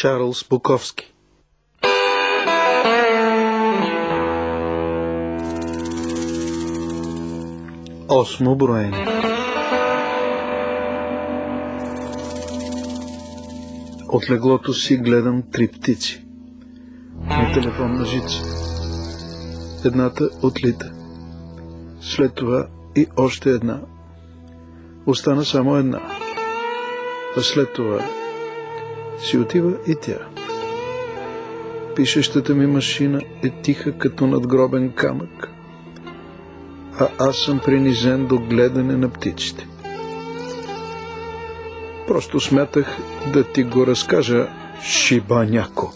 Чарлз Буковски. Осмо броене. От леглото си гледам 3 птици на телефонна жица. Едната отлита. След това и още една. Остана само една. А след това си отива и тя. Пишещата ми машина е тиха като надгробен камък, а аз съм принизен до гледане на птиците. Просто смятах да ти го разкажа, шибаняко.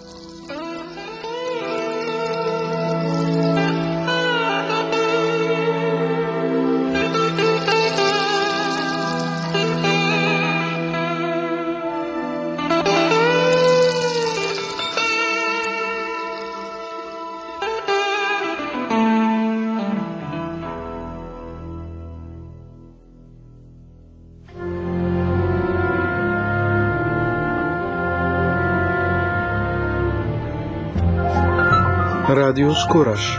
Радио с кураж.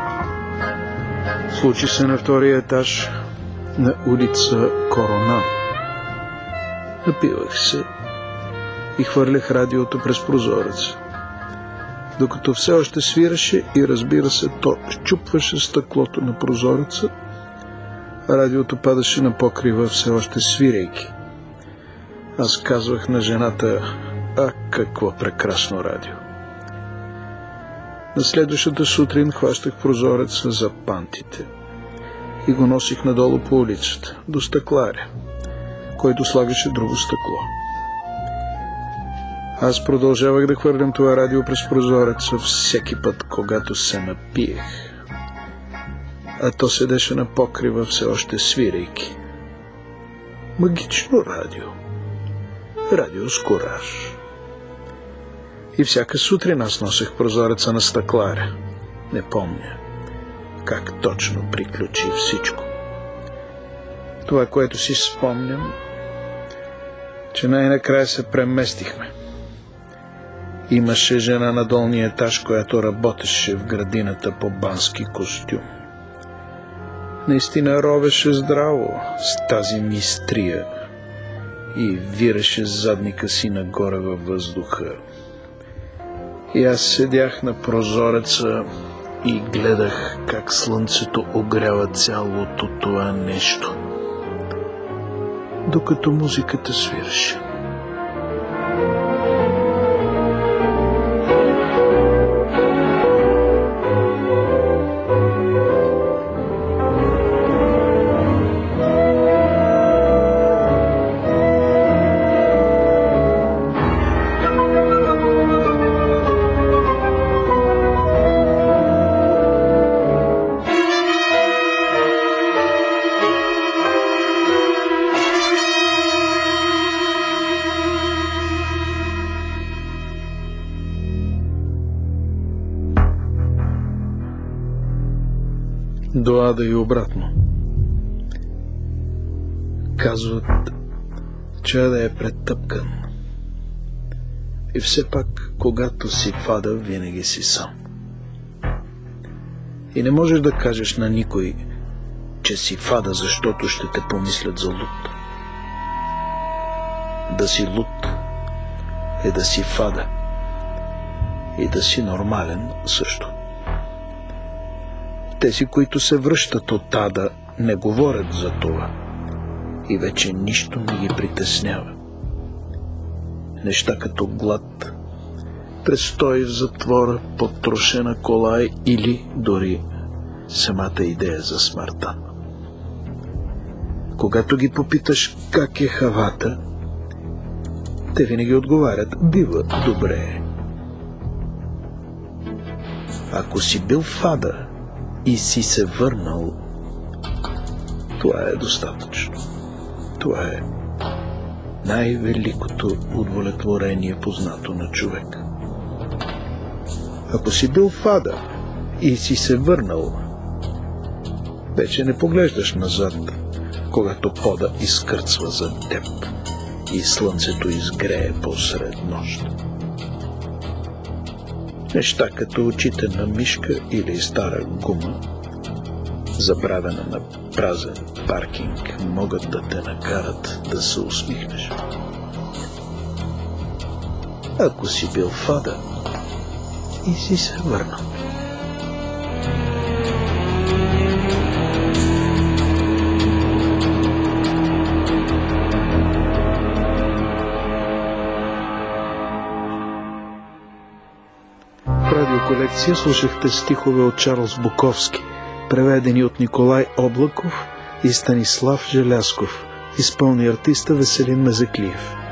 Случи се на втория етаж на улица Коронан. Напивах се и хвърлях радиото през прозореца. Докато все още свираше и, разбира се, то счупваше стъклото на прозореца, радиото падаше на покрива, все още свирейки. Аз казвах на жената: "А, какво прекрасно радио!" На следващата сутрин хващах прозореца за пантите и го носих надолу по улицата, до стъкларя, който слагаше друго стъкло. Аз продължавах да хвърлям това радио през прозореца всеки път, когато се напиех, а то седеше на покрива, все още свирейки. Магично радио. Радио с кураж. И всяка сутрин аз носех прозореца на стъкларя. Не помня как точно приключи всичко. Това, което си спомням, че най-накрая се преместихме. Имаше жена на долния етаж, която работеше в градината по бански костюм. Наистина ровеше здраво с тази мистрия и вираше задника си нагоре във въздуха. И аз седях на прозореца и гледах как слънцето огрява цялото това нещо, докато музиката свиреше. До ада и обратно. Казват, че ада е претъпкан. И все пак, когато си в ада, винаги си сам. И не можеш да кажеш на никой, че си в ада, защото ще те помислят за луд. Да си луд е да си в ада. И да си нормален също. Тези, които се връщат от ада, не говорят за това и вече нищо не ги притеснява. Неща като глад, престой в затвора, потрошена кола или дори самата идея за смъртта. Когато ги попиташ как е хавата, те винаги отговарят: бива добре. Ако си бил в ада и си се върнал, това е достатъчно. Това е най-великото удовлетворение, познато на човек. Ако си бил в ада и си се върнал, вече не поглеждаш назад, когато пода изкърцва за теб и слънцето изгрее посред нощ. Неща като очите на мишка или стара гума, забравена на празен паркинг, могат да те накарат да се усмихнеш. Ако си бил фада и си се върнал. В радиоколекция слушахте стихове от Чарлз Буковски, преведени от Николай Облаков и Станислав Желязков. Изпълни артиста Веселин Мезеклиев.